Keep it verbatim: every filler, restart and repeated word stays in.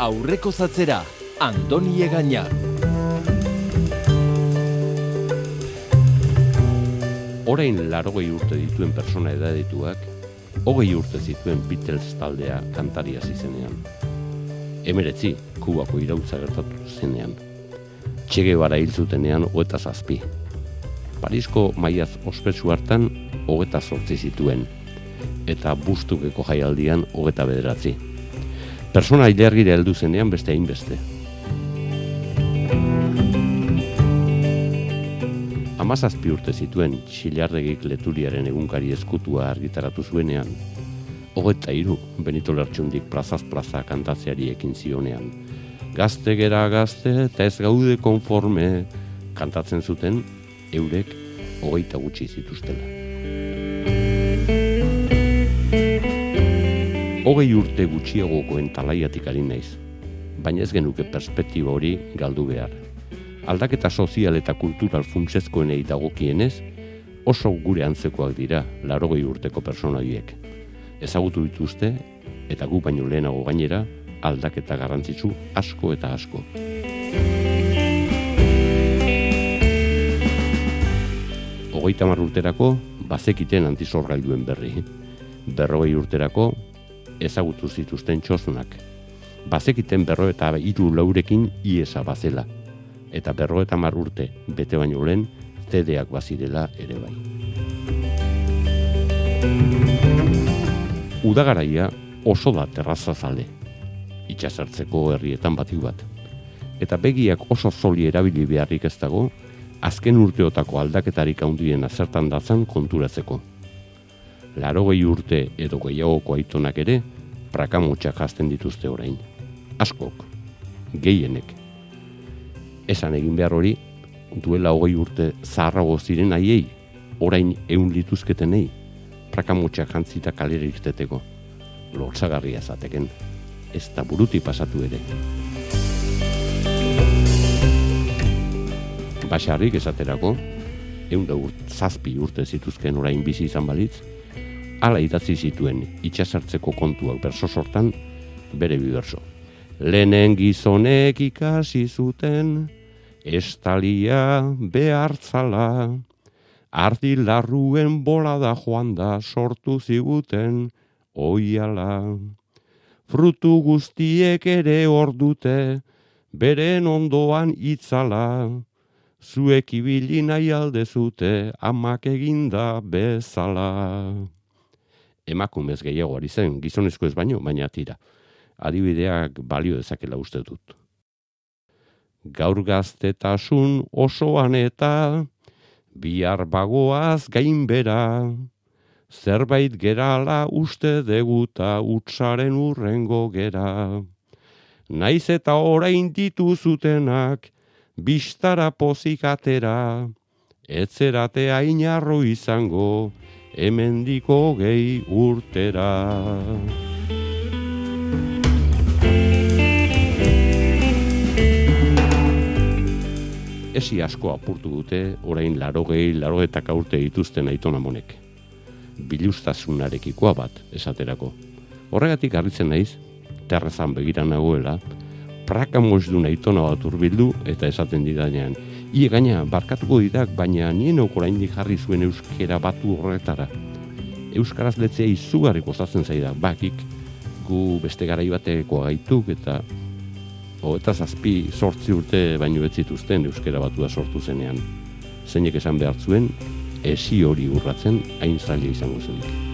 Aurreko zatzera, Andoni Egaña. Orain larogei urte dituen persona edadituak, hogei urte zituen Beatles taldea kantaria zizenean. Emeretzi, Kubako iraultza gertatu zenean. Che Guevara hil zutenean hogeta zazpi. Parisko maiaz ospetsu hartan hogeta zortzi zituen, eta Bustukeko jaialdian hogeta bederatzi. Persona ilargira heldu zenean beste hainbeste. Hamazazpi urte zituen Txillardegik Leturiaren egunkari ezkutua argitaratu zuenean, hogeta hiru Benito Lertxundik plazaz plaza kantatzeari ekin zionean. Gazte gera gazte eta ez gaude konforme kantatzen zuten eurek hogeita gutxi zituztela. Hogei urte gutxiagokoen talaiatik ari naiz, baina ez genuke perspektiba hori galdu behar. Aldaketa sozial eta kultural funtsezkoenei dagokienez, oso gure antzekoak dira laurogei urteko pertsona horiek. Ezagutu dituzte, eta gu baino lehenago gainera, aldaketa garrantzitsu asko eta asko. Hogeita hamar urterako, bazekiten antizorgailuen berri. Berrogei urterako, ezagutu zituzten txosnak. Bazekiten berro eta hiru laurekin iesa bazela. Eta berrogeita hamar urte bete baino lehen C D-ak bazirela ere bai. Udagaraia oso da terrazazale, itxasertzeko herrietan batik bat. Eta begiak oso zoli erabili beharrik ez dago, azken urteotako aldaketarik handiena zertan datzan konturatzeko. Laurogei urte edo gehiagoko aitonak ere, prakamotxak jazten dituzte orain. Askok, gehienek. Esan egin behar hori, duela hogei urte zaharrago ziren haiei, orain ehun lituzketenei, prakamotxak jantzita kalera irteteko. Lotsagarria zateken, ez da buruti pasatu ere. Basarrik esaterako, ehun da urt, zazpi urte zituzken orain bizi izan balitz, hala idatzi zituen itxasartzeko kontuak berso sortan bere biberso. Lehenen gizonek ikasi zuten, estalia behartzala, ardilarruen bolada joan da sortu ziguten oiala. Frutu guztiek ere ordute, beren ondoan itzala, zuek ibili nahi aldezute, amak eginda bezala. Emakumez gehiago ari zen, gizonezko ez baino, baina tira. Adibideak balio dezakela uste dut. Gaur gaztetasun osoan eta bihar bagoaz gainbera, zerbait gerala uste deguta utzaren urrengo gera. Naiz eta orain dituzutenak bistara pozik atera, etzerate ainarro izango hemendiko gehi urtera. Esi asko apurtu dute orain larogei, larogetak urte dituzten aitona monek. Biluztasunarekikoa bat, esaterako. Horregatik harritzen naiz, terrazan begira nagoela, prakamozdun aitona bat urbildu eta esaten didanean. Ie gaina, barkatuko didak, baina nien oraindik jarri zuen euskera batu horretara. Euskaraz letzea izugarri kostatzen zaidak, bakik gu beste garai bateko gaituk eta eta zazpi sortzi urte baino ez zituzten euskera batua sortu zenean. Zeinek esan behar zuen, esi hori urratzen hain zaila izango zenik.